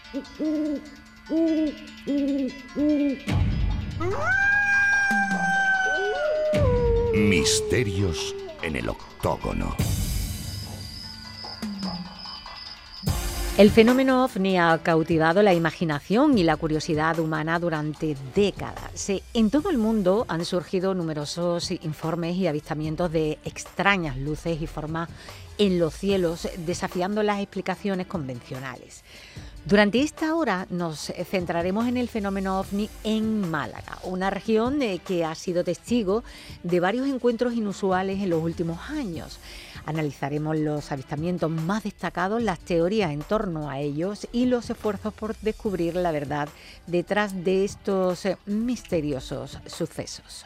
Misterios en el octógono. El fenómeno ovni ha cautivado la imaginación y la curiosidad humana durante décadas. En todo el mundo han surgido numerosos informes y avistamientos de extrañas luces y formas en los cielos, desafiando las explicaciones convencionales. Durante esta hora nos centraremos en el fenómeno ovni en Málaga, una región que ha sido testigo de varios encuentros inusuales en los últimos años. Analizaremos los avistamientos más destacados, las teorías en torno a ellos y los esfuerzos por descubrir la verdad detrás de estos misteriosos sucesos.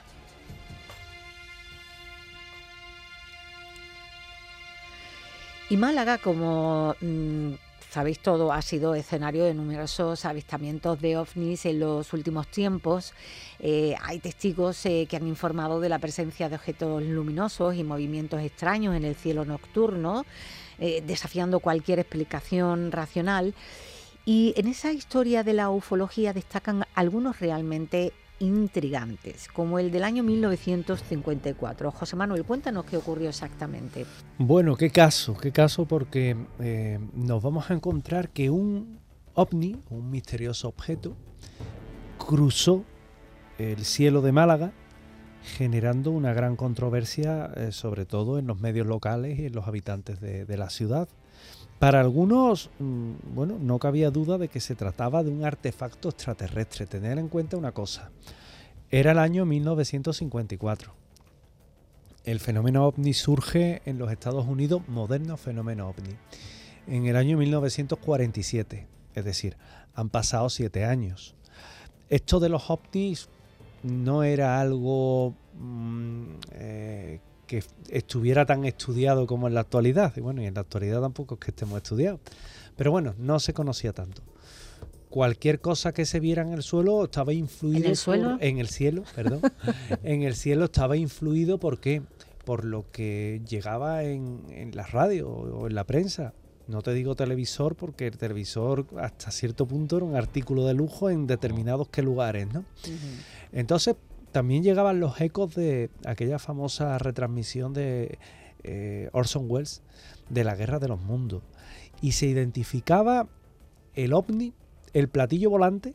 Y Málaga, como sabéis todo, ha sido escenario de numerosos avistamientos de ovnis en los últimos tiempos. Hay testigos que han informado de la presencia de objetos luminosos y movimientos extraños en el cielo nocturno, desafiando cualquier explicación racional. Y en esa historia de la ufología destacan algunos realmente intrigantes, como el del año 1954. José Manuel, cuéntanos qué ocurrió exactamente. Bueno, qué caso, porque nos vamos a encontrar que un ovni, un misterioso objeto, cruzó el cielo de Málaga, generando una gran controversia, sobre todo en los medios locales y en los habitantes de la ciudad. Para algunos, no cabía duda de que se trataba de un artefacto extraterrestre. Tener en cuenta una cosa, era el año 1954. El fenómeno ovni surge en los Estados Unidos, moderno fenómeno ovni, en el año 1947, es decir, han pasado 7 años. Esto de los ovnis no era algo que estuviera tan estudiado como en la actualidad. Y bueno, y en la actualidad tampoco es que estemos estudiados. Pero bueno, no se conocía tanto. Cualquier cosa que se viera en el suelo estaba influido... ¿En el cielo, perdón. En el cielo estaba influido, ¿por qué? Por lo que llegaba en la radio o en la prensa. No te digo televisor, porque el televisor hasta cierto punto era un artículo de lujo en determinados lugares, ¿no? Uh-huh. Entonces, también llegaban los ecos de aquella famosa retransmisión de Orson Welles de la Guerra de los Mundos. Y se identificaba el ovni, el platillo volante,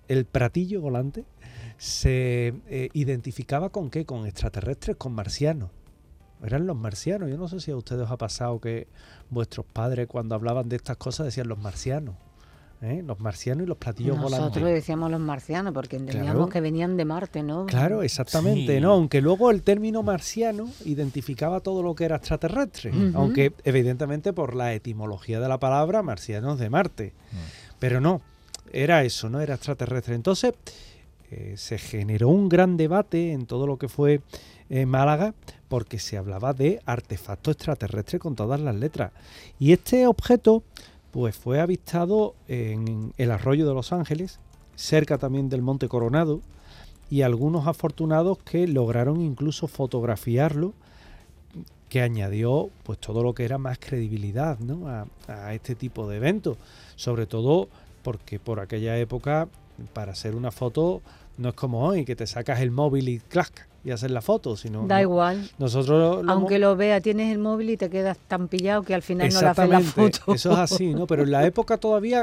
se identificaba ¿con qué? Con extraterrestres, con marcianos. Eran los marcianos. Yo no sé si a ustedes os ha pasado que vuestros padres cuando hablaban de estas cosas decían los marcianos. Los marcianos y los platillos volantes. Nosotros decíamos los marcianos porque entendíamos que venían de Marte, ¿no? Claro, exactamente, sí. ¿No? Aunque luego el término marciano identificaba todo lo que era extraterrestre, uh-huh. Aunque evidentemente por la etimología de la palabra marcianos de Marte, pero no, era eso, no era extraterrestre. Entonces se generó un gran debate en todo lo que fue Málaga, porque se hablaba de artefacto extraterrestre con todas las letras. Y este objeto pues fue avistado en el arroyo de Los Ángeles, cerca también del Monte Coronado, y algunos afortunados que lograron incluso fotografiarlo, que añadió pues todo lo que era más credibilidad, ¿no? a este tipo de eventos, sobre todo porque por aquella época para hacer una foto no es como hoy, que te sacas el móvil y ¡clac! Y hacer la foto, sino da igual. Nosotros aunque lo veas, tienes el móvil y te quedas tan pillado que al final no le haces la foto. Eso es así, ¿no? Pero en la época todavía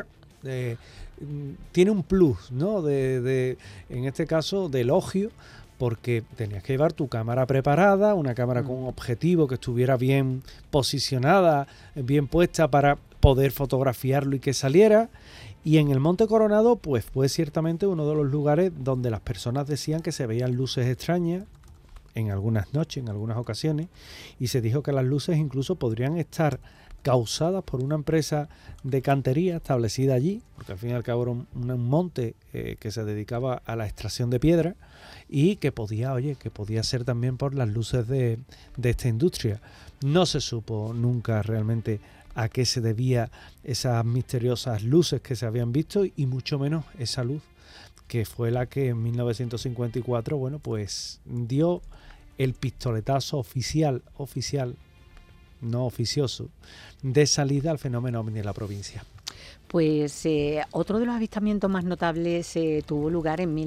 tiene un plus, ¿no? En este caso de elogio, porque tenías que llevar tu cámara preparada, una cámara con un objetivo que estuviera bien posicionada, bien puesta para poder fotografiarlo y que saliera. Y en el Monte Coronado, pues fue ciertamente uno de los lugares donde las personas decían que se veían luces extrañas en algunas noches, en algunas ocasiones, y se dijo que las luces incluso podrían estar causadas por una empresa de cantería establecida allí, porque al fin y al cabo era un monte que se dedicaba a la extracción de piedra, y que podía ser también por las luces de esta industria. No se supo nunca realmente a qué se debía esas misteriosas luces que se habían visto, y mucho menos esa luz que fue la que en 1954, pues dio el pistoletazo oficial, no oficioso, de salida al fenómeno ovni en la provincia. Pues otro de los avistamientos más notables tuvo lugar en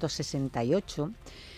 1968,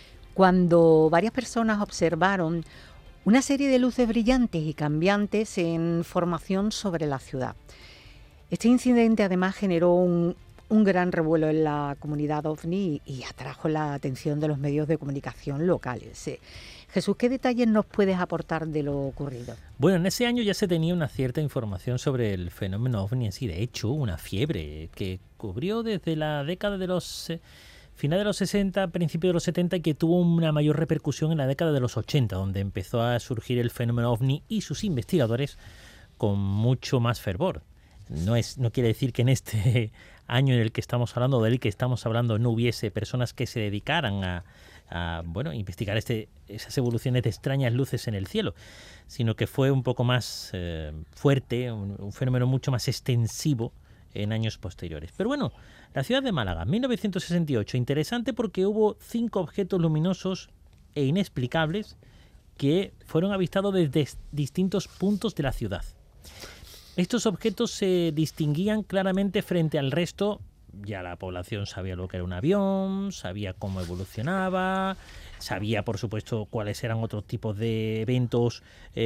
cuando varias personas observaron una serie de luces brillantes y cambiantes en formación sobre la ciudad. Este incidente además generó un gran revuelo en la comunidad OVNI y atrajo la atención de los medios de comunicación locales. Jesús, ¿qué detalles nos puedes aportar de lo ocurrido? Bueno, en ese año ya se tenía una cierta información sobre el fenómeno OVNI en sí. De hecho, una fiebre que cubrió desde la década de los finales de los 60, principios de los 70, y que tuvo una mayor repercusión en la década de los 80, donde empezó a surgir el fenómeno OVNI y sus investigadores con mucho más fervor. No quiere decir que en este año en el que estamos hablando, del que estamos hablando, no hubiese personas que se dedicaran a investigar esas evoluciones de extrañas luces en el cielo, sino que fue un poco más fuerte, un fenómeno mucho más extensivo en años posteriores. Pero bueno, la ciudad de Málaga, 1968, interesante porque hubo 5 objetos luminosos e inexplicables que fueron avistados desde distintos puntos de la ciudad. Estos objetos se distinguían claramente frente al resto. Ya la población sabía lo que era un avión, sabía cómo evolucionaba, sabía, por supuesto, cuáles eran otros tipos de eventos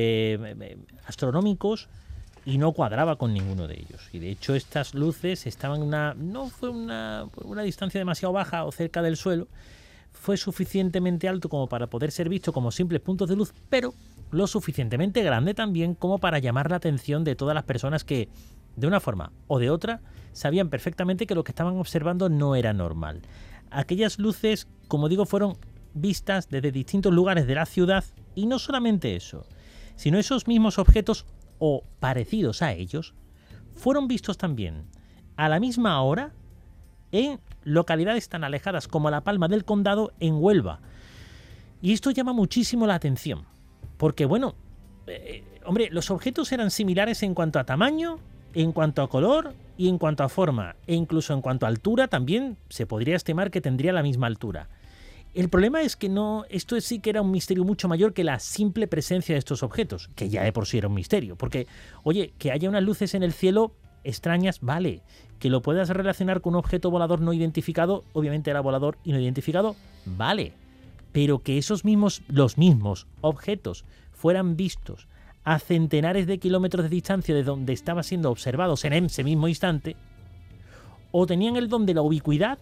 astronómicos, y no cuadraba con ninguno de ellos. Y de hecho estas luces estaban no fue una distancia demasiado baja o cerca del suelo, fue suficientemente alto como para poder ser visto como simples puntos de luz, pero lo suficientemente grande también como para llamar la atención de todas las personas que, de una forma o de otra, sabían perfectamente que lo que estaban observando no era normal. Aquellas luces, como digo, fueron vistas desde distintos lugares de la ciudad, y no solamente eso, sino esos mismos objetos o parecidos a ellos fueron vistos también a la misma hora en localidades tan alejadas como La Palma del Condado, en Huelva. Y esto llama muchísimo la atención, porque bueno, los objetos eran similares en cuanto a tamaño, en cuanto a color y en cuanto a forma, e incluso en cuanto a altura también se podría estimar que tendría la misma altura. El problema es que esto sí que era un misterio mucho mayor que la simple presencia de estos objetos, que ya de por sí era un misterio, porque, oye, que haya unas luces en el cielo extrañas, vale, que lo puedas relacionar con un objeto volador no identificado, obviamente era volador y no identificado, vale, pero que los mismos objetos fueran vistos a centenares de kilómetros de distancia de donde estaban siendo observados en ese mismo instante, o tenían el don de la ubicuidad,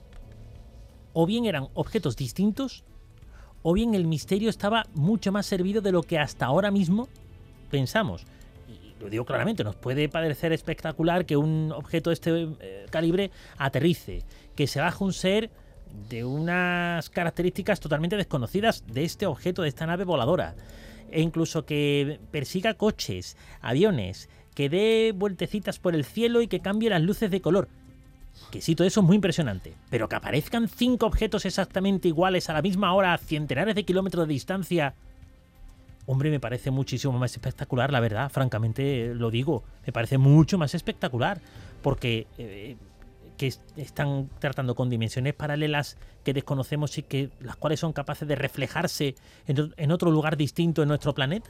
o bien eran objetos distintos, o bien el misterio estaba mucho más servido de lo que hasta ahora mismo pensamos. Y lo digo claramente, nos puede parecer espectacular que un objeto de este calibre aterrice, que se baje un ser de unas características totalmente desconocidas de este objeto, de esta nave voladora, e incluso que persiga coches, aviones, que dé vueltecitas por el cielo y que cambie las luces de color. Que sí, todo eso es muy impresionante, pero que aparezcan 5 objetos exactamente iguales a la misma hora a centenares de kilómetros de distancia, hombre, me parece muchísimo más espectacular, la verdad, francamente lo digo, me parece mucho más espectacular, porque que están tratando con dimensiones paralelas que desconocemos y que las cuales son capaces de reflejarse en otro lugar distinto en nuestro planeta,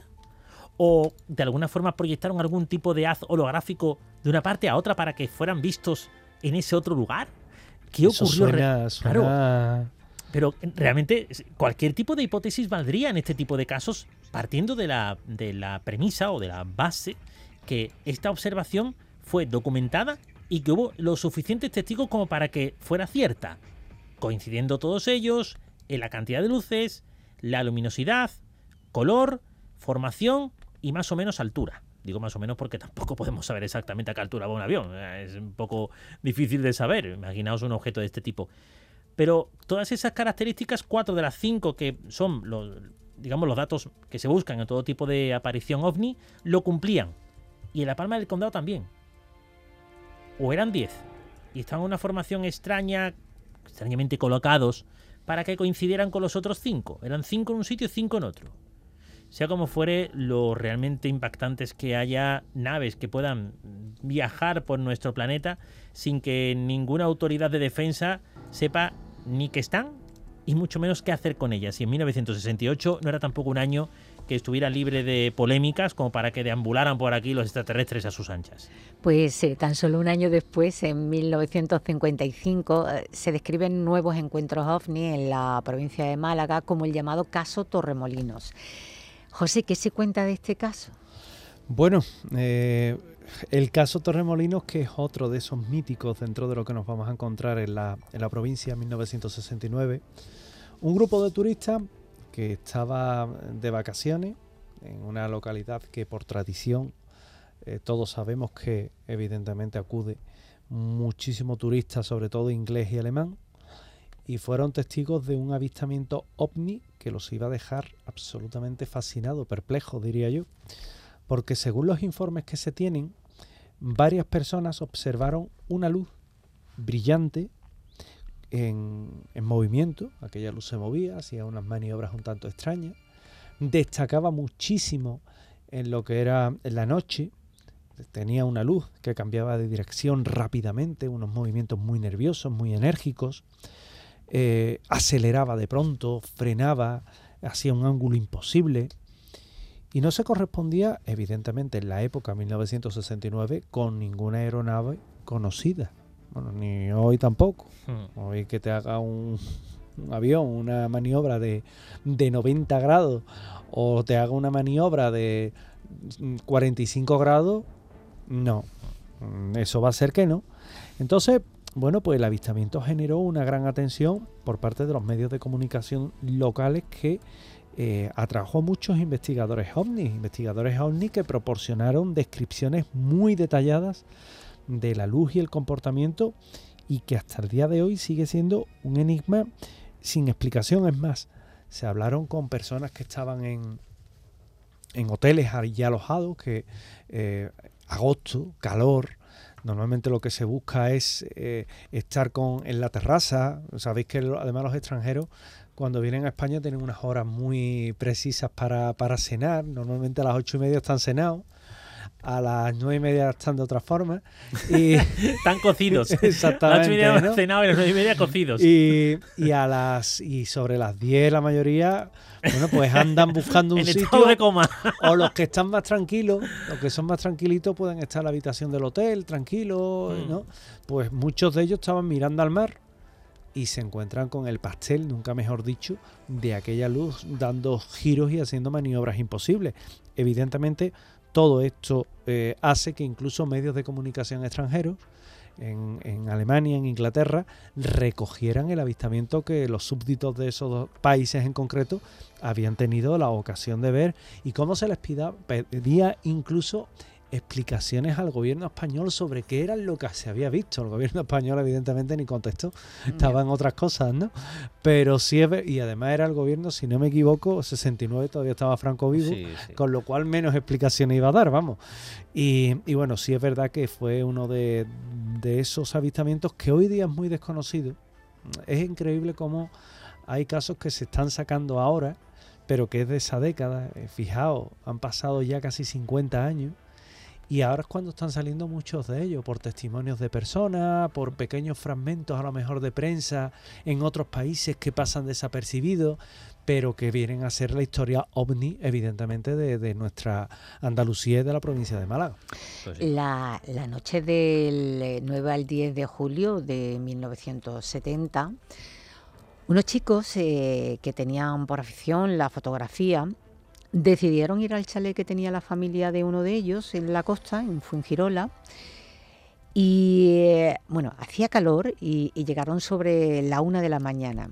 o de alguna forma proyectaron algún tipo de haz holográfico de una parte a otra para que fueran vistos en ese otro lugar. ¿Qué ocurrió? Suena... Claro, pero realmente cualquier tipo de hipótesis valdría en este tipo de casos, partiendo de la premisa o de la base que esta observación fue documentada y que hubo los suficientes testigos como para que fuera cierta, coincidiendo todos ellos en la cantidad de luces, la luminosidad, color, formación y más o menos altura. Digo más o menos porque tampoco podemos saber exactamente a qué altura va un avión. Es un poco difícil de saber. Imaginaos un objeto de este tipo. Pero todas esas características, 4 de las 5 que son los datos que se buscan en todo tipo de aparición OVNI, lo cumplían. Y en La Palma del Condado también. O eran 10. Y estaban en una formación extrañamente colocados, para que coincidieran con los otros 5. Eran 5 en un sitio y 5 en otro. Sea como fuere, lo realmente impactante es que haya naves que puedan viajar por nuestro planeta sin que ninguna autoridad de defensa sepa ni que están y mucho menos qué hacer con ellas. Y en 1968 no era tampoco un año que estuviera libre de polémicas como para que deambularan por aquí los extraterrestres a sus anchas. Pues tan solo un año después, en 1955, se describen nuevos encuentros ovni en la provincia de Málaga como el llamado caso Torremolinos. José, ¿qué se cuenta de este caso? Bueno, el caso Torremolinos, que es otro de esos míticos dentro de lo que nos vamos a encontrar en la provincia en 1969. Un grupo de turistas que estaba de vacaciones en una localidad que por tradición todos sabemos que evidentemente acude muchísimo turista, sobre todo inglés y alemán, y fueron testigos de un avistamiento ovni que los iba a dejar absolutamente fascinados, perplejos, diría yo, porque según los informes que se tienen, varias personas observaron una luz brillante en movimiento. Aquella luz se movía, hacía unas maniobras un tanto extrañas, destacaba muchísimo en lo que era en la noche, tenía una luz que cambiaba de dirección rápidamente, unos movimientos muy nerviosos, muy enérgicos, aceleraba de pronto, frenaba, hacía un ángulo imposible, y no se correspondía, evidentemente, en la época 1969, con ninguna aeronave conocida. Bueno, ni hoy tampoco. Hoy que te haga un avión una maniobra de 90 grados o te haga una maniobra de 45 grados, no. Eso va a ser que no. Entonces, bueno, pues el avistamiento generó una gran atención por parte de los medios de comunicación locales que atrajo a muchos investigadores ovni que proporcionaron descripciones muy detalladas de la luz y el comportamiento, y que hasta el día de hoy sigue siendo un enigma sin explicación. Es más, se hablaron con personas que estaban en hoteles ya alojados, que agosto, calor, normalmente lo que se busca es estar en la terraza. Sabéis que además los extranjeros, cuando vienen a España, tienen unas horas muy precisas para cenar. Normalmente a las 8:30 están cenados, a las 9:30 están de otra forma. Y están cocidos. Exactamente. A las 8:30 ¿no? cenado y a las 9:30 cocidos. Y sobre las 10 la mayoría, bueno, pues andan buscando un en sitio. estado de coma. O los que están más tranquilos, los que son más tranquilitos, pueden estar en la habitación del hotel, tranquilos, ¿no? Pues muchos de ellos estaban mirando al mar y se encuentran con el pastel, nunca mejor dicho, de aquella luz dando giros y haciendo maniobras imposibles. Evidentemente, todo esto hace que incluso medios de comunicación extranjeros en Alemania, en Inglaterra, recogieran el avistamiento que los súbditos de esos dos países en concreto habían tenido la ocasión de ver, y cómo se les pedía incluso explicaciones al gobierno español sobre qué era lo que se había visto. El gobierno español evidentemente ni contestó, estaba en otras cosas, ¿no? Pero sí, y además era el gobierno, si no me equivoco, 69, todavía estaba Franco vivo, sí. Con lo cual menos explicaciones iba a dar, vamos. Y bueno, sí es verdad que fue uno de esos avistamientos que hoy día es muy desconocido. Es increíble cómo hay casos que se están sacando ahora, pero que es de esa década. Fijaos, han pasado ya casi 50 años. Y ahora es cuando están saliendo muchos de ellos, por testimonios de personas, por pequeños fragmentos a lo mejor de prensa en otros países que pasan desapercibidos, pero que vienen a ser la historia ovni, evidentemente, de nuestra Andalucía y de la provincia de Málaga. Pues sí. La noche del 9 al 10 de julio de 1970, unos chicos que tenían por afición la fotografía decidieron ir al chalet que tenía la familia de uno de ellos en la costa, en Fuengirola, y bueno, hacía calor y llegaron sobre la 1 de la mañana.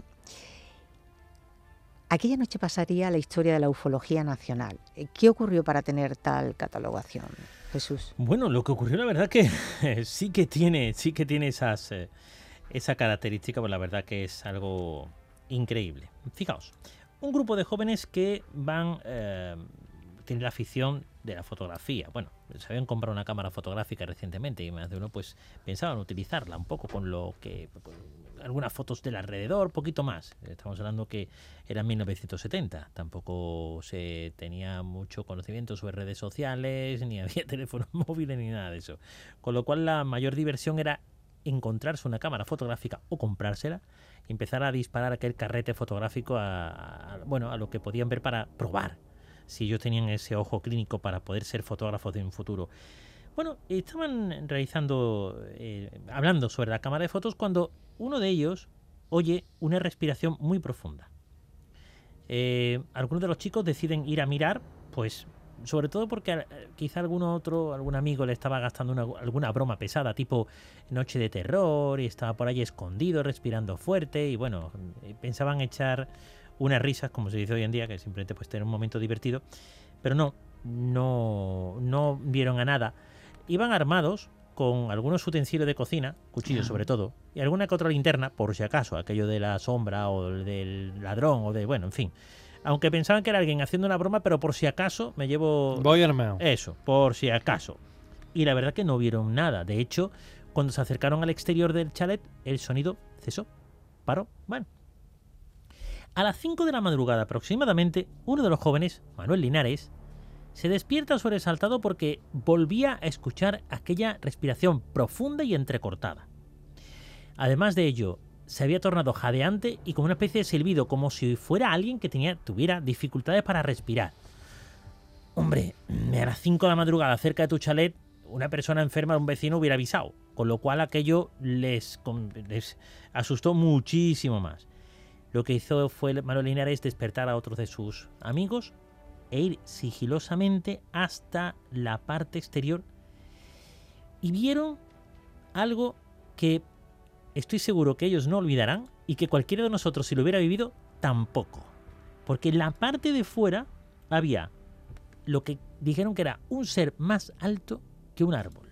Aquella noche pasaría a la historia de la ufología nacional. ¿Qué ocurrió para tener tal catalogación, Jesús? Bueno, lo que ocurrió, la verdad que sí que tiene esa característica, pues la verdad que es algo increíble. Fijaos. Un grupo de jóvenes que tienen la afición de la fotografía. Bueno, se habían comprado una cámara fotográfica recientemente y más de uno pues pensaban utilizarla un poco con lo que... Pues, algunas fotos del alrededor, poquito más. Estamos hablando que era 1970. Tampoco se tenía mucho conocimiento sobre redes sociales, ni había teléfonos móviles, ni nada de eso. Con lo cual la mayor diversión era encontrarse una cámara fotográfica o comprársela y empezar a disparar aquel carrete fotográfico a lo que podían ver para probar si ellos tenían ese ojo clínico para poder ser fotógrafos de un futuro. Bueno, estaban realizando, hablando sobre la cámara de fotos cuando uno de ellos oye una respiración muy profunda. Algunos de los chicos deciden ir a mirar, pues sobre todo porque quizá algún amigo le estaba gastando alguna broma pesada, tipo noche de terror, y estaba por ahí escondido, respirando fuerte, y bueno, pensaban echar unas risas, como se dice hoy en día, que simplemente pues tener un momento divertido, pero no vieron a nada. Iban armados con algunos utensilios de cocina, cuchillos sobre todo, y alguna que otra linterna, por si acaso, aquello de la sombra o del ladrón o bueno, en fin. Aunque pensaban que era alguien haciendo una broma, pero por si acaso me llevo... Voy armado. Eso, por si acaso. Y la verdad que no vieron nada. De hecho, cuando se acercaron al exterior del chalet, el sonido cesó, paró. Bueno. A las 5 de la madrugada aproximadamente, uno de los jóvenes, Manuel Linares, se despierta sobresaltado porque volvía a escuchar aquella respiración profunda y entrecortada. Además de ello, se había tornado jadeante y como una especie de silbido, como si fuera alguien que tuviera dificultades para respirar. Hombre, a las 5 de la madrugada cerca de tu chalet, una persona enferma de un vecino hubiera avisado, con lo cual aquello les asustó muchísimo más. Lo que hizo fue Manuel Linares despertar a otros de sus amigos e ir sigilosamente hasta la parte exterior y vieron algo que estoy seguro que ellos no olvidarán y que cualquiera de nosotros, si lo hubiera vivido, tampoco. Porque en la parte de fuera había lo que dijeron que era un ser más alto que un árbol,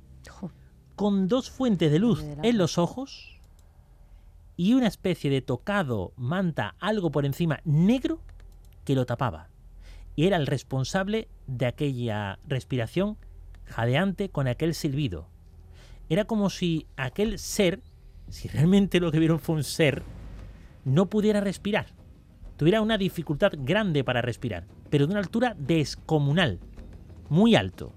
con 2 fuentes de luz en los ojos y una especie de tocado, manta, algo por encima negro que lo tapaba. Y era el responsable de aquella respiración jadeante con aquel silbido. Era como si aquel ser, si realmente lo que vieron fue un ser, no pudiera respirar. Tuviera una dificultad grande para respirar, pero de una altura descomunal, muy alto.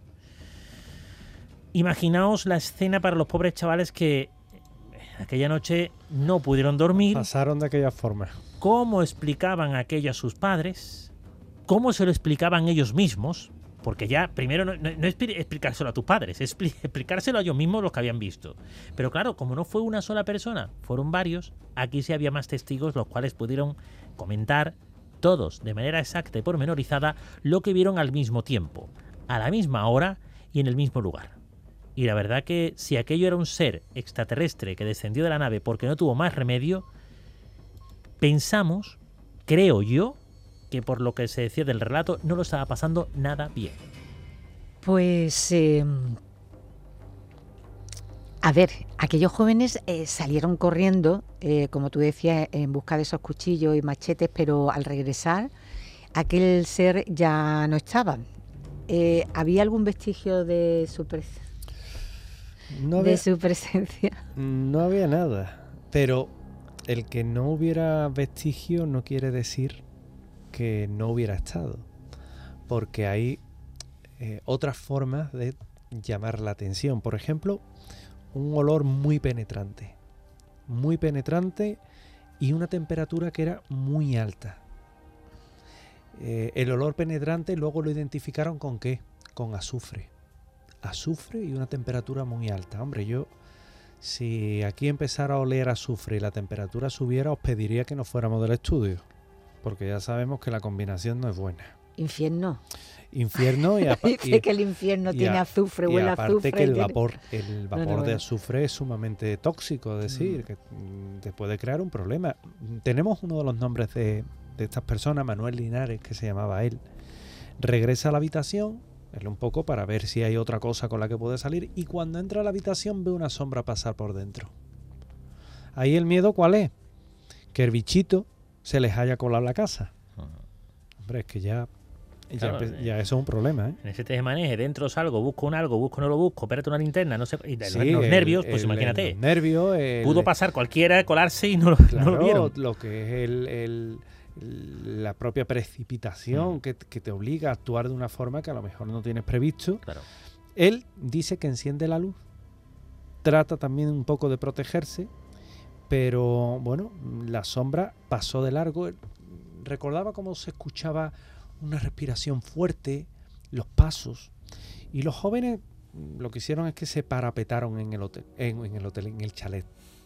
Imaginaos la escena para los pobres chavales que aquella noche no pudieron dormir. Pasaron de aquella forma. ¿Cómo explicaban aquello a sus padres? ¿Cómo se lo explicaban ellos mismos? Porque ya, primero, no es explicárselo a tus padres, es explicárselo a ellos mismos los que habían visto. Pero claro, como no fue una sola persona, fueron varios, aquí sí había más testigos, los cuales pudieron comentar, todos de manera exacta y pormenorizada, lo que vieron al mismo tiempo, a la misma hora y en el mismo lugar. Y la verdad que si aquello era un ser extraterrestre que descendió de la nave porque no tuvo más remedio, pensamos, creo yo, que por lo que se decía del relato no lo estaba pasando nada bien. Pues, a ver, aquellos jóvenes salieron corriendo, como tú decías, en busca de esos cuchillos y machetes, pero al regresar, aquel ser ya no estaba. ¿Había algún vestigio de su presencia? No había nada, pero el que no hubiera vestigio no quiere decir que no hubiera estado, porque hay otras formas de llamar la atención. Por ejemplo, un olor muy penetrante y una temperatura que era muy alta. El olor penetrante luego lo identificaron con ¿qué? Con azufre y una temperatura muy alta. Hombre, si aquí empezara a oler azufre y la temperatura subiera, os pediría que nos fuéramos del estudio, porque ya sabemos que la combinación no es buena. Infierno y dice que el infierno tiene azufre, huele a azufre. Aparte que el vapor de azufre es sumamente tóxico, es decir, que te puede crear un problema. Tenemos uno de los nombres de estas personas, Manuel Linares, que se llamaba él. Regresa a la habitación, él un poco para ver si hay otra cosa con la que puede salir, y cuando entra a la habitación ve una sombra pasar por dentro. Ahí el miedo, ¿cuál es? Que el bichito se les haya colado la casa. Hombre, es que ya eso es un problema, ¿eh? En ese tejemaneje, dentro salgo, busco no lo busco, espérate una linterna, no sé, y los nervios, pues imagínate. Los nervios, pudo pasar cualquiera, colarse y no lo vieron. Lo que es la propia precipitación que te obliga a actuar de una forma que a lo mejor no tienes previsto. Claro. Él dice que enciende la luz, trata también un poco de protegerse, pero bueno, la sombra pasó de largo. Recordaba cómo se escuchaba una respiración fuerte, los pasos. Y los jóvenes lo que hicieron es que se parapetaron en el chalet.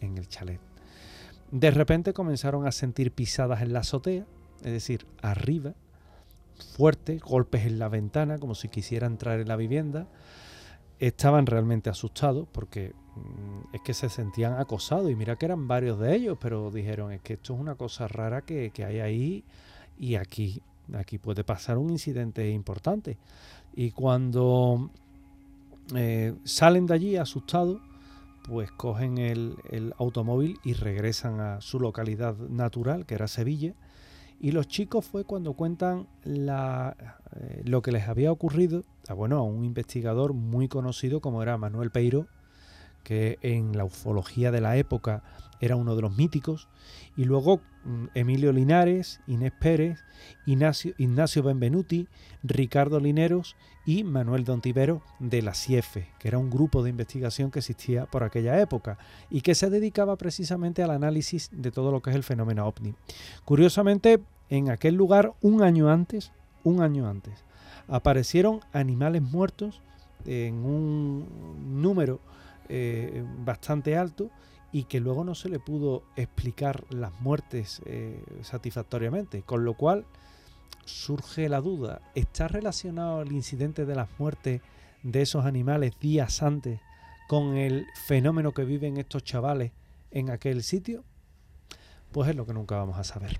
De repente comenzaron a sentir pisadas en la azotea, es decir, arriba, fuertes, golpes en la ventana, como si quisiera entrar en la vivienda. Estaban realmente asustados porque es que se sentían acosados, y mira que eran varios de ellos, pero dijeron, es que esto es una cosa rara que hay ahí, y aquí puede pasar un incidente importante. Y cuando salen de allí asustados, pues cogen el automóvil y regresan a su localidad natural, que era Sevilla. Y los chicos fue cuando cuentan lo que les había ocurrido a un investigador muy conocido como era Manuel Peiró, que en la ufología de la época era uno de los míticos, y luego Emilio Linares, Inés Pérez, Ignacio Benvenuti, Ricardo Lineros y Manuel de Ontivero de la CIEFE, que era un grupo de investigación que existía por aquella época y que se dedicaba precisamente al análisis de todo lo que es el fenómeno ovni. Curiosamente, en aquel lugar, un año antes, aparecieron animales muertos en un número bastante alto, y que luego no se le pudo explicar las muertes satisfactoriamente, con lo cual surge la duda, ¿está relacionado el incidente de las muertes de esos animales días antes con el fenómeno que viven estos chavales en aquel sitio? Pues es lo que nunca vamos a saber.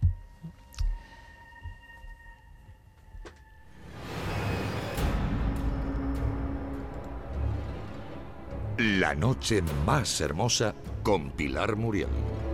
La noche más hermosa con Pilar Muriel.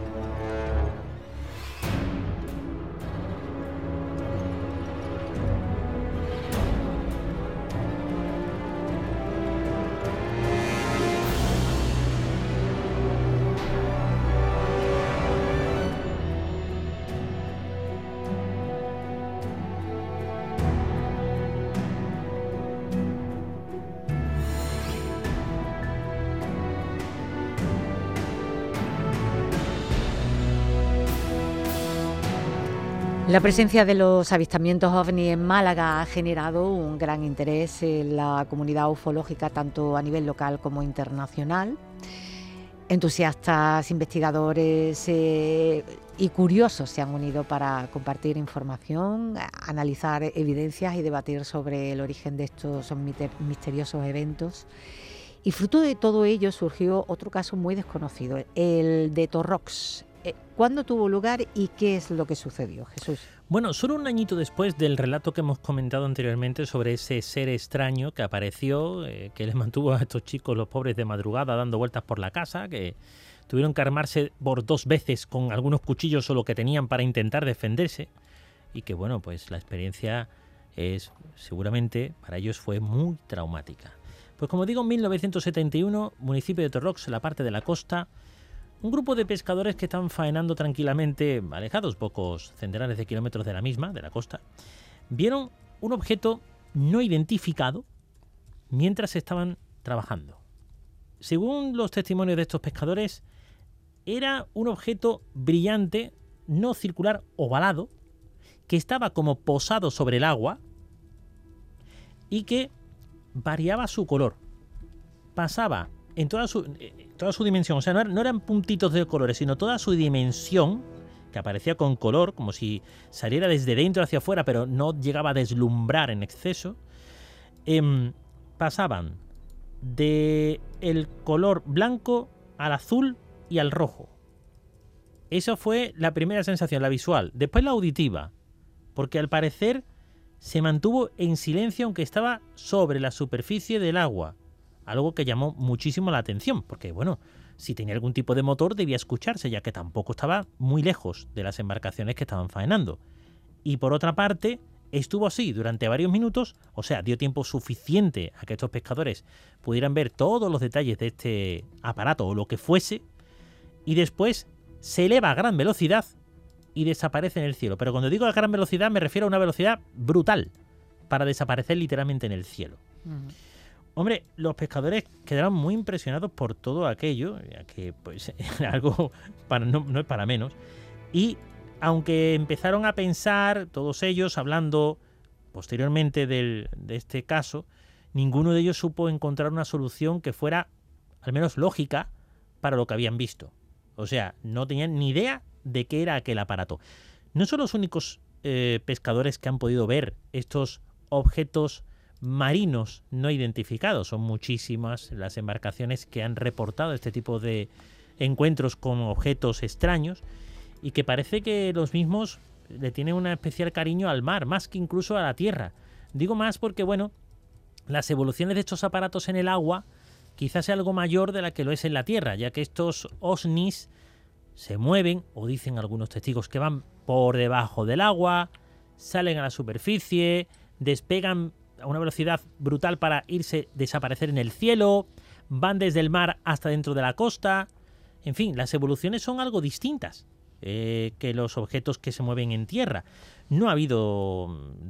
La presencia de los avistamientos ovni en Málaga ha generado un gran interés en la comunidad ufológica, tanto a nivel local como internacional. Entusiastas, investigadores y curiosos se han unido para compartir información, analizar evidencias y debatir sobre el origen de estos misteriosos eventos. Y fruto de todo ello surgió otro caso muy desconocido, el de Torrox. ¿Cuándo tuvo lugar y qué es lo que sucedió, Jesús? Bueno, solo un añito después del relato que hemos comentado anteriormente sobre ese ser extraño que apareció, que les mantuvo a estos chicos, los pobres, de madrugada dando vueltas por la casa, que tuvieron que armarse por 2 veces con algunos cuchillos o lo que tenían para intentar defenderse, y que bueno, pues la experiencia seguramente para ellos fue muy traumática. Pues como digo, en 1971, municipio de Torrox, la parte de la costa, un grupo de pescadores que están faenando tranquilamente, alejados pocos centenares de kilómetros de la misma, de la costa, vieron un objeto no identificado mientras estaban trabajando. Según los testimonios de estos pescadores, era un objeto brillante, no circular, ovalado, que estaba como posado sobre el agua y que variaba su color. Pasaba en toda su dimensión, o sea, no eran puntitos de colores, sino toda su dimensión, que aparecía con color, como si saliera desde dentro hacia afuera, pero no llegaba a deslumbrar en exceso. Pasaban del color blanco al azul y al rojo. Esa fue la primera sensación, la visual. Después la auditiva, porque al parecer se mantuvo en silencio aunque estaba sobre la superficie del agua. Algo que llamó muchísimo la atención, porque bueno, si tenía algún tipo de motor debía escucharse, ya que tampoco estaba muy lejos de las embarcaciones que estaban faenando. Y por otra parte, estuvo así durante varios minutos, o sea, dio tiempo suficiente a que estos pescadores pudieran ver todos los detalles de este aparato o lo que fuese, y después se eleva a gran velocidad y desaparece en el cielo. Pero cuando digo a gran velocidad me refiero a una velocidad brutal, para desaparecer literalmente en el cielo. Hombre, los pescadores quedaron muy impresionados por todo aquello, ya que pues era algo no es para menos. Y aunque empezaron a pensar, todos ellos hablando posteriormente de este caso, ninguno de ellos supo encontrar una solución que fuera al menos lógica para lo que habían visto. O sea, no tenían ni idea de qué era aquel aparato. No son los únicos pescadores que han podido ver estos objetos marinos no identificados. Son muchísimas las embarcaciones que han reportado este tipo de encuentros con objetos extraños y que parece que los mismos le tienen un especial cariño al mar, más que incluso a la tierra. Digo más porque, bueno, las evoluciones de estos aparatos en el agua quizás sea algo mayor de la que lo es en la tierra, ya que estos ovnis se mueven, o dicen algunos testigos que van por debajo del agua, salen a la superficie, despegan a una velocidad brutal para desaparecer en el cielo, van desde el mar hasta dentro de la costa. En fin, las evoluciones son algo distintas que los objetos que se mueven en tierra. No ha habido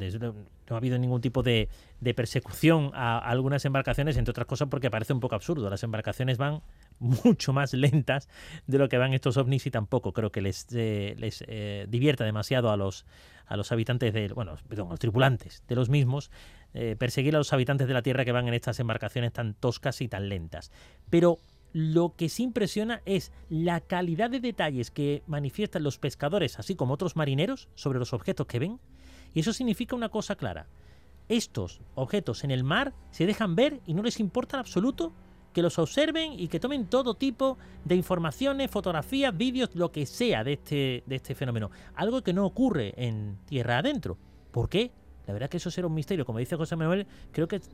ningún tipo de persecución a algunas embarcaciones, entre otras cosas porque parece un poco absurdo. Las embarcaciones van mucho más lentas de lo que van estos ovnis y tampoco creo que les divierta demasiado a los habitantes a los tripulantes de los mismos perseguir a los habitantes de la Tierra que van en estas embarcaciones tan toscas y tan lentas. Pero lo que sí impresiona es la calidad de detalles que manifiestan los pescadores, así como otros marineros, sobre los objetos que ven. Y eso significa una cosa clara. Estos objetos en el mar se dejan ver y no les importa en absoluto que los observen y que tomen todo tipo de informaciones, fotografías, vídeos, lo que sea de este fenómeno. Algo que no ocurre en tierra adentro. ¿Por qué? La verdad que eso será un misterio. Como dice José Manuel, creo que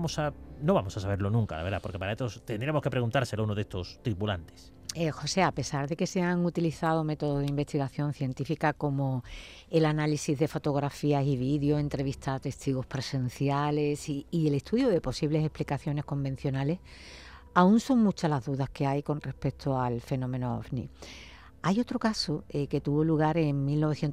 no vamos a saberlo nunca, la verdad, porque para esto tendríamos que preguntárselo a uno de estos tripulantes. José, a pesar de que se han utilizado métodos de investigación científica como el análisis de fotografías y vídeos, entrevistas a testigos presenciales y el estudio de posibles explicaciones convencionales, aún son muchas las dudas que hay con respecto al fenómeno OVNI. Hay otro caso que tuvo lugar en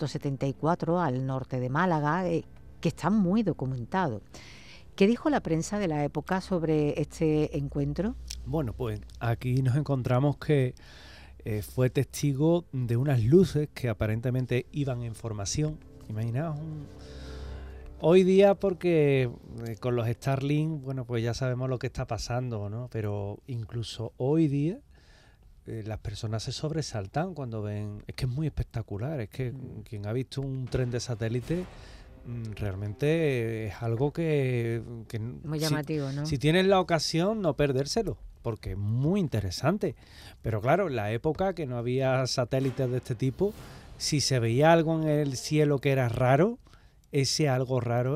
1974 al norte de Málaga, que está muy documentado. ¿Qué dijo la prensa de la época sobre este encuentro? Bueno, pues aquí nos encontramos que fue testigo de unas luces que aparentemente iban en formación. Imaginaos hoy día, porque con los Starlink, bueno, pues ya sabemos lo que está pasando, ¿no? Pero incluso hoy día las personas se sobresaltan cuando ven. Es que es muy espectacular. Es que quien ha visto un tren de satélite realmente es algo que muy llamativo, ¿no? Si tienes la ocasión, no perdérselo, porque es muy interesante. Pero claro, en la época que no había satélites de este tipo, si se veía algo en el cielo que era raro, ese algo raro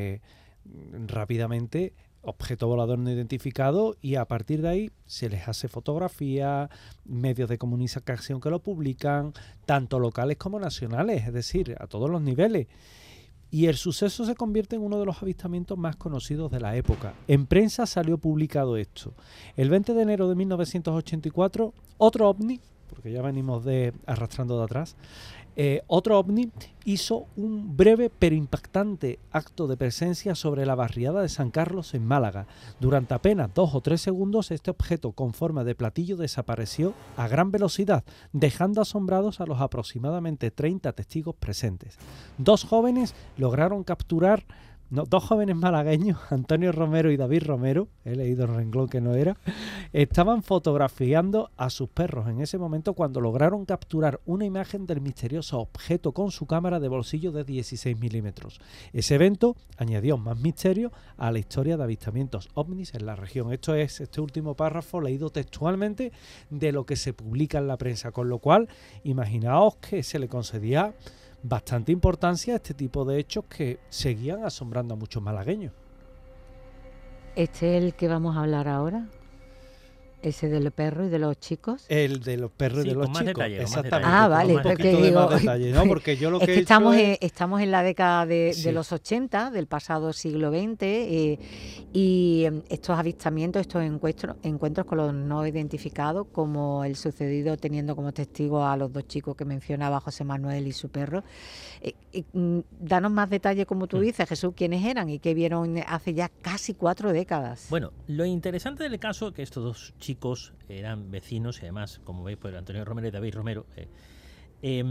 rápidamente objeto volador no identificado, y a partir de ahí se les hace fotografía, medios de comunicación que lo publican, tanto locales como nacionales, es decir, a todos los niveles. Y el suceso se convierte en uno de los avistamientos más conocidos de la época. En prensa salió publicado esto. El 20 de enero de 1984, otro ovni, porque ya venimos arrastrando de atrás, otro ovni hizo un breve pero impactante acto de presencia sobre la barriada de San Carlos en Málaga. Durante apenas 2 o 3 segundos, este objeto con forma de platillo desapareció a gran velocidad, dejando asombrados a los aproximadamente 30 testigos presentes. Dos jóvenes malagueños, Antonio Romero y David Romero, he leído el renglón que no era, estaban fotografiando a sus perros en ese momento cuando lograron capturar una imagen del misterioso objeto con su cámara de bolsillo de 16 milímetros. Ese evento añadió más misterio a la historia de avistamientos ovnis en la región. Esto es este último párrafo leído textualmente de lo que se publica en la prensa, con lo cual imaginaos que se le concedía bastante importancia a este tipo de hechos que seguían asombrando a muchos malagueños. ¿Este es el que vamos a hablar ahora? ¿Ese del perro y de los chicos? El de los perros y de los chicos. Detalle, exactamente. Ah, vale, porque digo, ¿no? Porque yo lo que he estamos hecho estamos en la década de Sí. los 80, del pasado siglo XX, y estos avistamientos, estos encuentros con los no identificados, como el sucedido teniendo como testigos a los 2 chicos que mencionaba José Manuel y su perro. Danos más detalle, como tú dices, Jesús, quiénes eran y qué vieron hace ya casi 4 décadas. Bueno, lo interesante del caso es que estos 2 chicos eran vecinos y además, como veis, pues Antonio Romero y David Romero,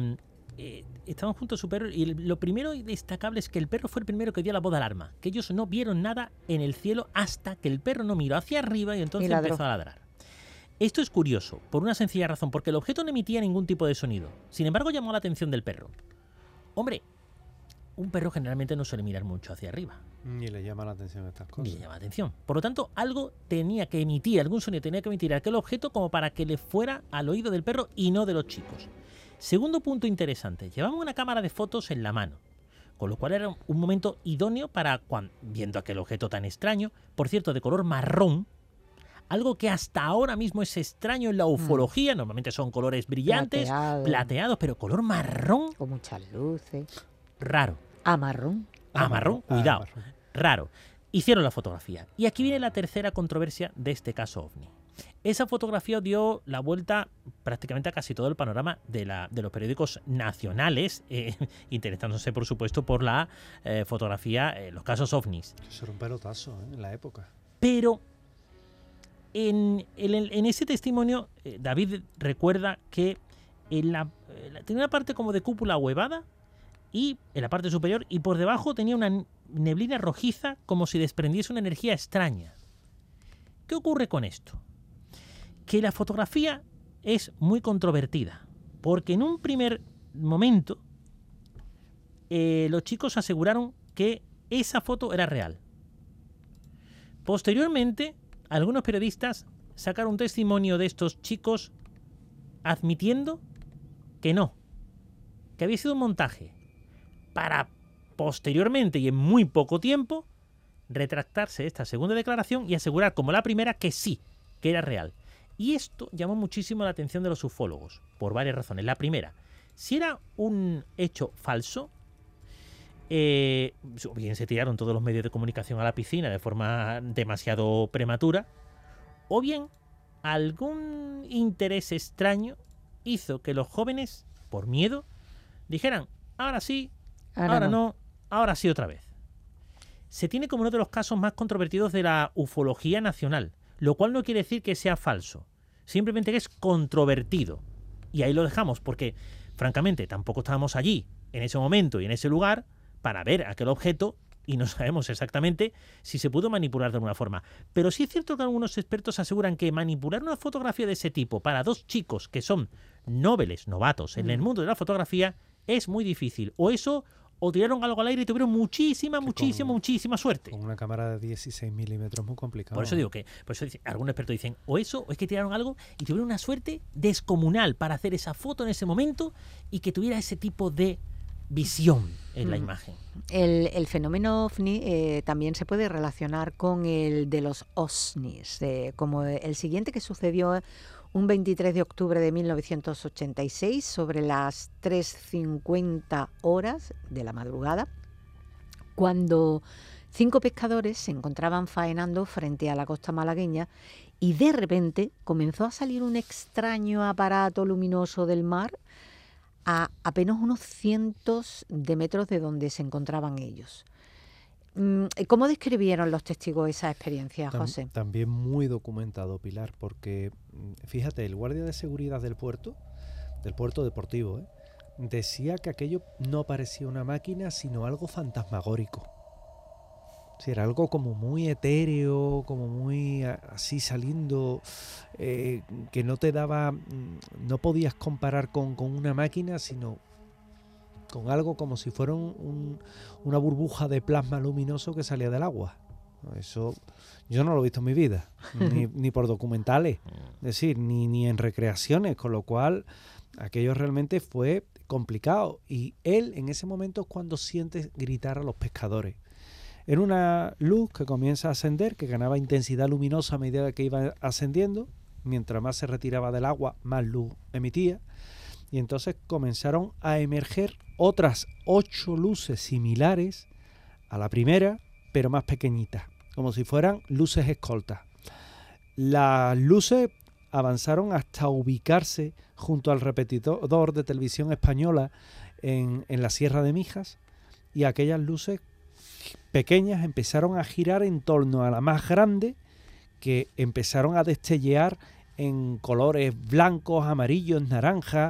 estaban junto a su perro y lo primero destacable es que el perro fue el primero que dio la voz de alarma, que ellos no vieron nada en el cielo hasta que el perro no miró hacia arriba y entonces empezó a ladrar. Esto es curioso, por una sencilla razón, porque el objeto no emitía ningún tipo de sonido. Sin embargo, llamó la atención del perro. Hombre, un perro generalmente no suele mirar mucho hacia arriba. Ni le llama la atención estas cosas. Ni le llama la atención. Por lo tanto, algo tenía que emitir, algún sonido tenía que emitir aquel objeto como para que le fuera al oído del perro y no de los chicos. Segundo punto interesante, llevamos una cámara de fotos en la mano, con lo cual era un momento idóneo para, viendo aquel objeto tan extraño, por cierto, de color marrón, algo que hasta ahora mismo es extraño en la ufología, normalmente son colores brillantes, plateados, pero color marrón. Con muchas luces. Raro. Marrón. Marrón, cuidado. Marrón. Raro. Hicieron la fotografía. Y aquí viene la tercera controversia de este caso OVNI. Esa fotografía dio la vuelta prácticamente a casi todo el panorama de los periódicos nacionales, interesándose, por supuesto, por la fotografía, los casos OVNIs. Eso era un pelotazo en la época. Pero en ese testimonio, David recuerda que tenía una parte como de cúpula huevada y en la parte superior, y por debajo tenía una neblina rojiza como si desprendiese una energía extraña. ¿Qué ocurre con esto? Que la fotografía es muy controvertida, porque en un primer momento los chicos aseguraron que esa foto era real. Posteriormente, algunos periodistas sacaron un testimonio de estos chicos admitiendo que no, que había sido un montaje, para posteriormente y en muy poco tiempo retractarse esta segunda declaración y asegurar como la primera que sí, que era real. Y esto llamó muchísimo la atención de los ufólogos, por varias razones. La primera, si era un hecho falso, bien se tiraron todos los medios de comunicación a la piscina de forma demasiado prematura, o bien algún interés extraño hizo que los jóvenes, por miedo, dijeran, ahora sí, ahora no, ahora sí otra vez. Se tiene como uno de los casos más controvertidos de la ufología nacional, lo cual no quiere decir que sea falso, simplemente que es controvertido. Y ahí lo dejamos, porque, francamente, tampoco estábamos allí, en ese momento y en ese lugar, para ver aquel objeto, y no sabemos exactamente si se pudo manipular de alguna forma. Pero sí es cierto que algunos expertos aseguran que manipular una fotografía de ese tipo para dos chicos que son novatos en el mundo de la fotografía es muy difícil. O eso, o tiraron algo al aire y tuvieron muchísima suerte. Con una cámara de 16 milímetros es muy complicado. Por eso digo que, algunos expertos dicen, o eso, o es que tiraron algo y tuvieron una suerte descomunal para hacer esa foto en ese momento y que tuviera ese tipo de visión en la imagen. El fenómeno OVNI también se puede relacionar con el de los OSNIs, como el siguiente que sucedió un 23 de octubre de 1986 sobre las 3:50 horas de la madrugada, cuando 5 pescadores se encontraban faenando frente a la costa malagueña y de repente comenzó a salir un extraño aparato luminoso del mar a apenas unos cientos de metros de donde se encontraban ellos. ¿Cómo describieron los testigos esa experiencia, José? También muy documentado, Pilar, porque fíjate, el guardia de seguridad del puerto deportivo, decía que aquello no parecía una máquina, sino algo fantasmagórico. Sí, era algo como muy etéreo, como muy así saliendo, que no te daba, no podías comparar con una máquina, sino con algo como si fuera una burbuja de plasma luminoso que salía del agua. Eso yo no lo he visto en mi vida, ni por documentales, es decir, ni en recreaciones, con lo cual aquello realmente fue complicado. Y él en ese momento es cuando siente gritar a los pescadores. Era una luz que comienza a ascender, que ganaba intensidad luminosa a medida que iba ascendiendo. Mientras más se retiraba del agua, más luz emitía. Y entonces comenzaron a emerger otras 8 luces similares a la primera, pero más pequeñitas, como si fueran luces escoltas. Las luces avanzaron hasta ubicarse junto al repetidor de televisión española en la Sierra de Mijas, y aquellas luces pequeñas empezaron a girar en torno a la más grande, que empezaron a destellear en colores blancos, amarillos, naranjas,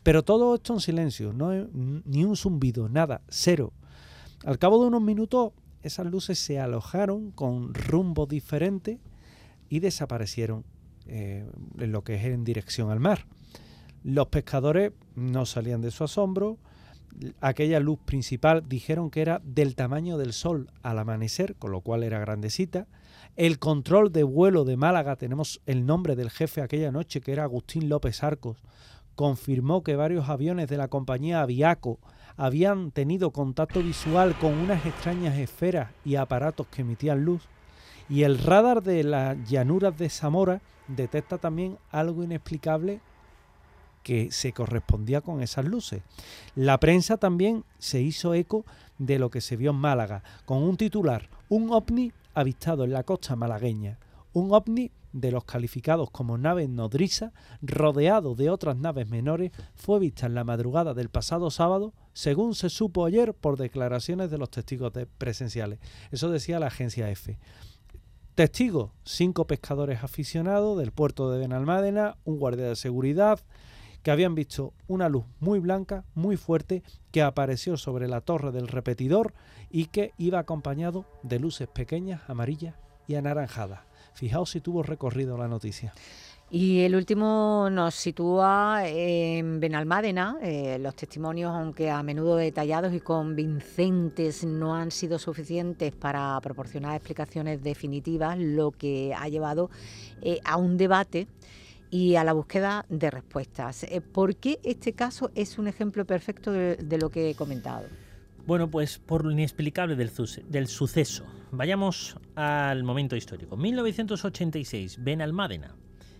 Pero todo esto en silencio, no hay ni un zumbido, nada, cero. Al cabo de unos minutos, esas luces se alojaron con rumbo diferente y desaparecieron en lo que es en dirección al mar. Los pescadores no salían de su asombro. Aquella luz principal dijeron que era del tamaño del sol al amanecer, con lo cual era grandecita. El control de vuelo de Málaga, tenemos el nombre del jefe aquella noche, que era Agustín López Arcos, confirmó que varios aviones de la compañía Aviaco habían tenido contacto visual con unas extrañas esferas y aparatos que emitían luz. Y el radar de las llanuras de Zamora detecta también algo inexplicable que se correspondía con esas luces. La prensa también se hizo eco de lo que se vio en Málaga, con un titular: un ovni avistado en la costa malagueña. Un ovni de los calificados como naves nodriza, rodeado de otras naves menores, fue vista en la madrugada del pasado sábado, según se supo ayer por declaraciones de los testigos presenciales. Eso decía la agencia EFE. Testigos: 5 pescadores aficionados del puerto de Benalmádena, un guardia de seguridad, que habían visto una luz muy blanca, muy fuerte, que apareció sobre la torre del repetidor y que iba acompañado de luces pequeñas, amarillas y anaranjadas. Fijaos si tuvo recorrido la noticia. Y el último nos sitúa en Benalmádena. Los testimonios, aunque a menudo detallados y convincentes, no han sido suficientes para proporcionar explicaciones definitivas, lo que ha llevado a un debate y a la búsqueda de respuestas. ¿Por qué este caso es un ejemplo perfecto de lo que he comentado? Bueno, pues por lo inexplicable del suceso. Vayamos al momento histórico. 1986, Benalmádena.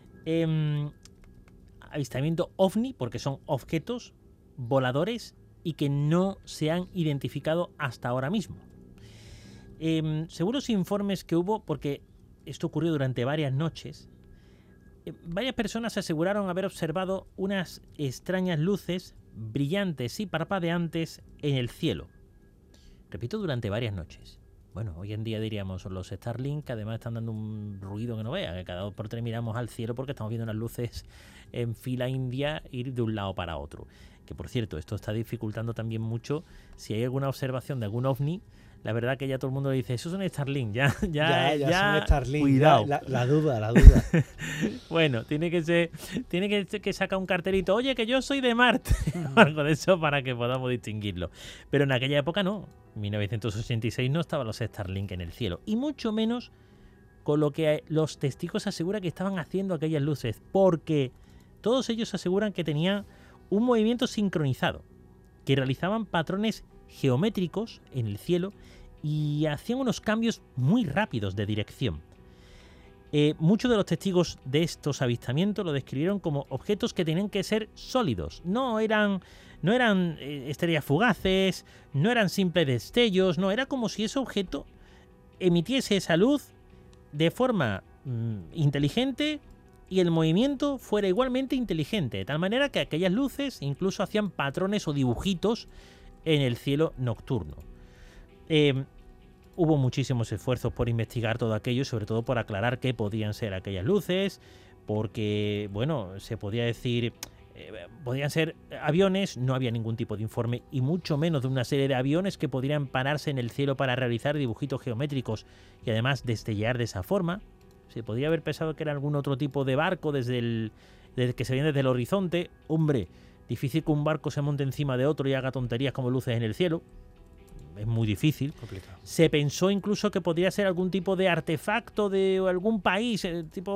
Avistamiento ovni, porque son objetos voladores y que no se han identificado hasta ahora mismo. Según los informes que hubo, porque esto ocurrió durante varias noches, varias personas aseguraron haber observado unas extrañas luces brillantes y parpadeantes en el cielo. Repito, durante varias noches. Bueno, hoy en día diríamos los Starlink, que además están dando un ruido que no vea, que cada 2 por 3 miramos al cielo porque estamos viendo unas luces en fila india ir de un lado para otro. Que por cierto, esto está dificultando también mucho. Si hay alguna observación de algún ovni, la verdad que ya todo el mundo dice, eso es un Starlink, ya son Starlink, cuidado. La duda. Bueno, tiene que sacar un cartelito, oye, que yo soy de Marte, o algo de eso para que podamos distinguirlo. Pero en aquella época no, en 1986 no estaban los Starlink en el cielo, y mucho menos con lo que los testigos aseguran que estaban haciendo aquellas luces, porque todos ellos aseguran que tenían un movimiento sincronizado, que realizaban patrones geométricos en el cielo y hacían unos cambios muy rápidos de dirección. Muchos de los testigos de estos avistamientos lo describieron como objetos que tenían que ser sólidos. No eran estrellas fugaces, no eran simples destellos, no, era como si ese objeto emitiese esa luz de forma inteligente y el movimiento fuera igualmente inteligente, de tal manera que aquellas luces incluso hacían patrones o dibujitos en el cielo nocturno. Hubo muchísimos esfuerzos por investigar todo aquello, sobre todo por aclarar qué podían ser aquellas luces, porque, bueno, se podía decir, podían ser aviones, no había ningún tipo de informe, y mucho menos de una serie de aviones que podrían pararse en el cielo para realizar dibujitos geométricos y además destellar de esa forma. Se podría haber pensado que era algún otro tipo de barco desde que se viene desde el horizonte. Hombre, difícil que un barco se monte encima de otro y haga tonterías como luces en el cielo. Es muy difícil. Complicado. Se pensó incluso que podría ser algún tipo de artefacto de algún país,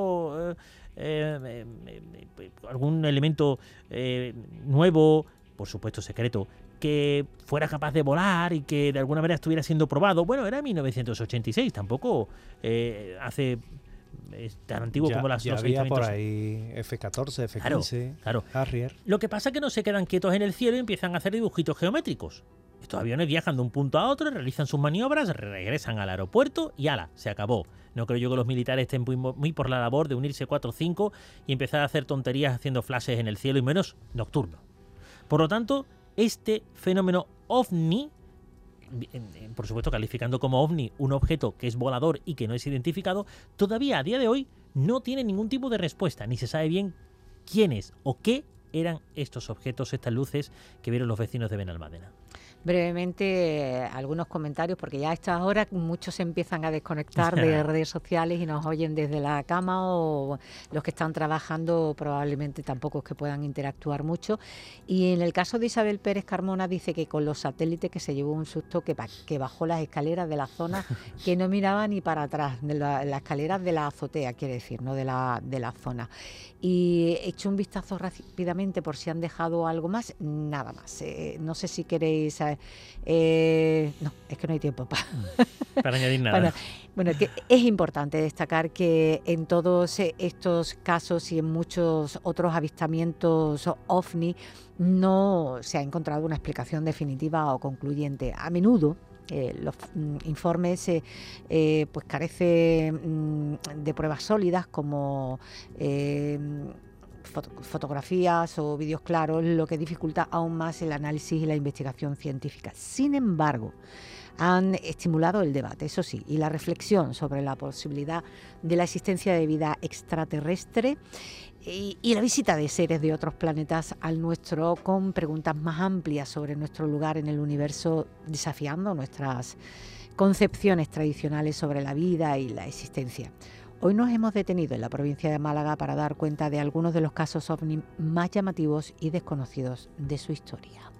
algún elemento nuevo, por supuesto secreto, que fuera capaz de volar y que de alguna manera estuviera siendo probado. Bueno, era 1986, tampoco hace... Es tan antiguo como los había por ahí F-14, F-15, claro. Harrier. Lo que pasa es que no se quedan quietos en el cielo y empiezan a hacer dibujitos geométricos. Estos aviones viajan de un punto a otro, realizan sus maniobras, regresan al aeropuerto y ¡hala! Se acabó. No creo yo que los militares estén muy por la labor de unirse 4 o 5 y empezar a hacer tonterías haciendo flashes en el cielo, y menos nocturno. Por lo tanto, este fenómeno ovni, por supuesto calificando como ovni un objeto que es volador y que no es identificado, todavía a día de hoy no tiene ningún tipo de respuesta, ni se sabe bien quién es o qué eran estos objetos, estas luces que vieron los vecinos de Benalmádena. Brevemente, algunos comentarios, porque ya a estas horas muchos se empiezan a desconectar de redes sociales y nos oyen desde la cama, o los que están trabajando probablemente tampoco es que puedan interactuar mucho. Y en el caso de Isabel Pérez Carmona, dice que con los satélites que se llevó un susto, que bajó las escaleras de la zona, que no miraba ni para atrás, de las escaleras de la azotea, quiere decir, no de la zona. Y he hecho un vistazo rápidamente por si han dejado algo más, nada más. No sé si queréis... no, es que no hay tiempo para añadir nada. Bueno, que es importante destacar que en todos estos casos y en muchos otros avistamientos OVNI no se ha encontrado una explicación definitiva o concluyente. A menudo los informes pues carecen de pruebas sólidas como fotografías o vídeos claros, lo que dificulta aún más el análisis y la investigación científica. Sin embargo, han estimulado el debate, eso sí, y la reflexión sobre la posibilidad de la existencia de vida extraterrestre y la visita de seres de otros planetas al nuestro, con preguntas más amplias sobre nuestro lugar en el universo, desafiando nuestras concepciones tradicionales sobre la vida y la existencia. Hoy nos hemos detenido en la provincia de Málaga para dar cuenta de algunos de los casos OVNI más llamativos y desconocidos de su historia.